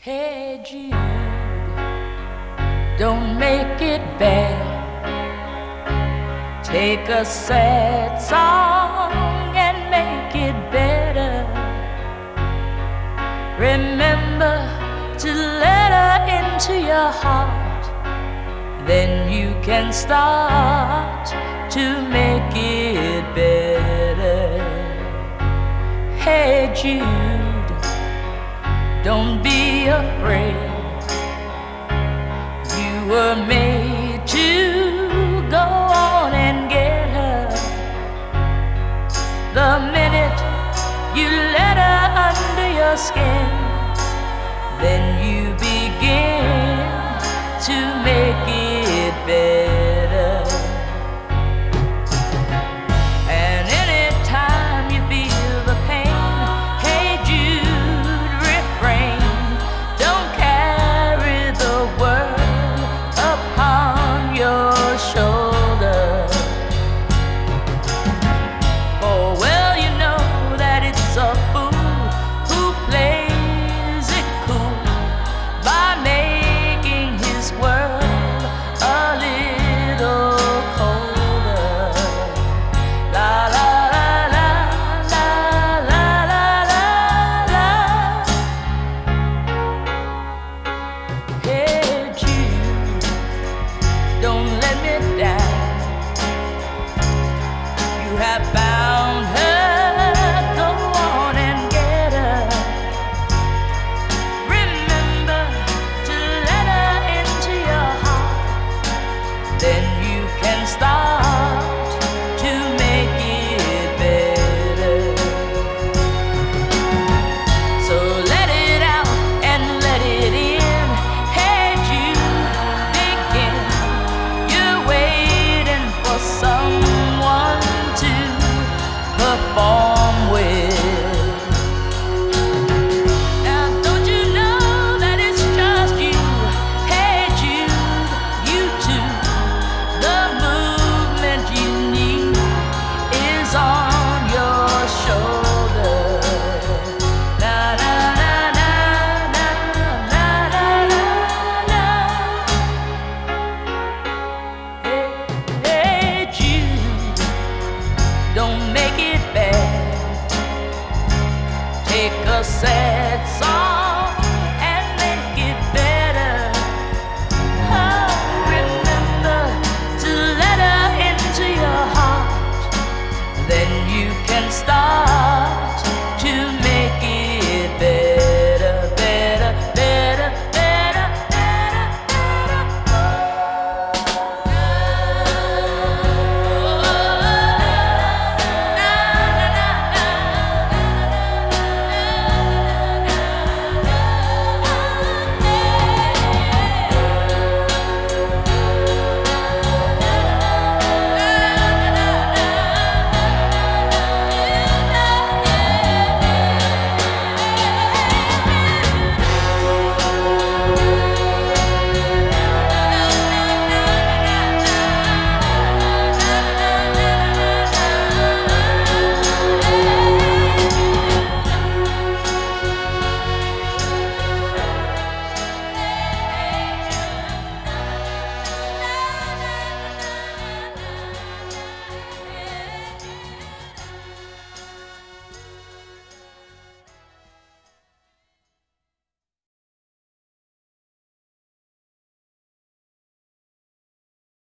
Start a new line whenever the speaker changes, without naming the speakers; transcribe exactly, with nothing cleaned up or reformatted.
Hey Jude, don't make it bad. Take a sad song and make it better. Remember to let her into your heart, then you can start to make it better. Hey Jude, don't be afraid. You were made to go on and get her. The minute you let her under your skin,